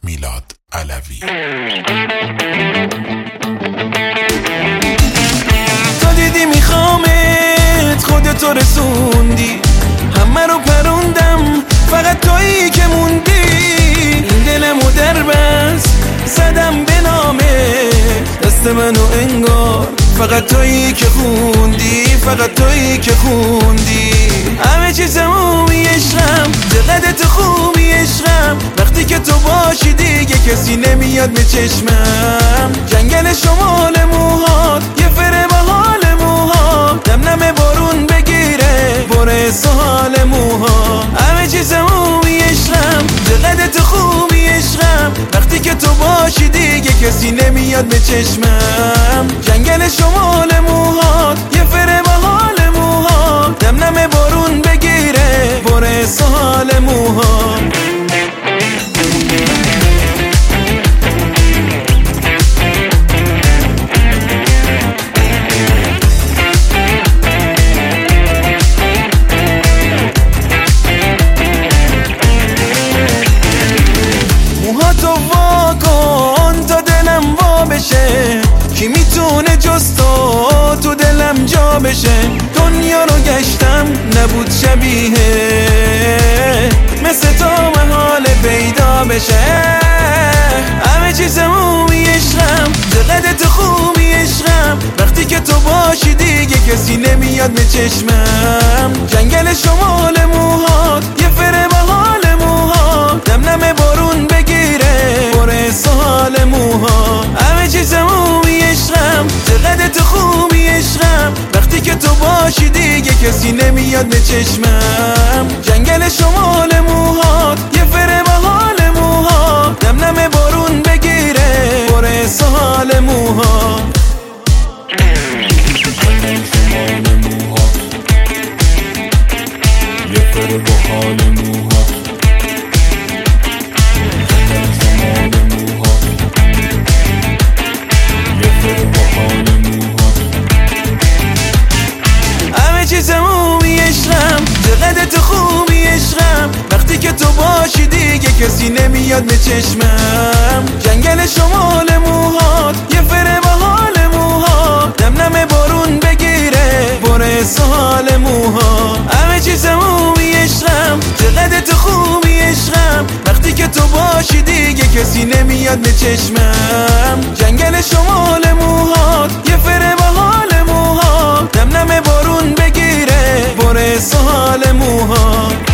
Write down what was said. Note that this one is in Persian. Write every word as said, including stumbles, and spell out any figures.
میلاد علوی. تا دیدی میخوامت خودتو رسوندی، همه رو پروندم فقط تویی که موندی. این دلمو در بس زدم به نامت، دست منو انگار فقط تویی که خوندی، فقط تویی که خوندی. همه چیزمو میشرم، چقدر تو خوبی عشقم، وقتی که تو باشی دیگه کسی نمیاد به چشمم. جنگل شمال موهات یه فره با حال موهات، دم نم بارون بگیره بره سال موها. همه چیزمو میشرم، چقدر تو خوبی عشقم، وقتی که تو باشی دیگه کسی نمیاد به چشمم. جنگل شمال موهات یه فره با حال موهات، دم نم بارون بگیره بره سال موها. موهاتو وا کن تا دلم وا بشه، کی میتونه جز تو تو دلم جا بشه. دنیا رو گشتم نبود شبیه مثل تو محال پیدا بشه. همه چیزمو میشرم، چقدر تو خوبی عشقم، وقتی که تو باشی دیگه کسی نمیاد به چشمم. جنگل شمال موهات یه فره با حال موهات، دم نم بارون بگیره بره سال موها. همه چیزمو میشرم، چقدر تو خوبی عشقم، وقتی که تو باشی دیگه کسی نمیاد به چشمم. جنگل شمال موهات یه فره با حال موهات، دم نم بارون بگیره بره سال موها. جنگل شمال موهات یه فره با حال موهات، جنگل شمال موهات یه فره با حال موهات. همه چیزمو میشرم، چقدر تو خوبی عشقم، وقتی که تو باشی دیگه کسی نمیاد به چشمم. جنگل شمال موهات یه فره با حال موهات، دم نم بارون بگیره بره سال موها. همه چیزمو میشرم، چقدر تو خوبی عشقم، وقتی که تو باشی دیگه کسی نمیاد به چشمم. جنگل شمال موهات یه فره با حال موهات، دم نم بارون بگیره بره سال موها.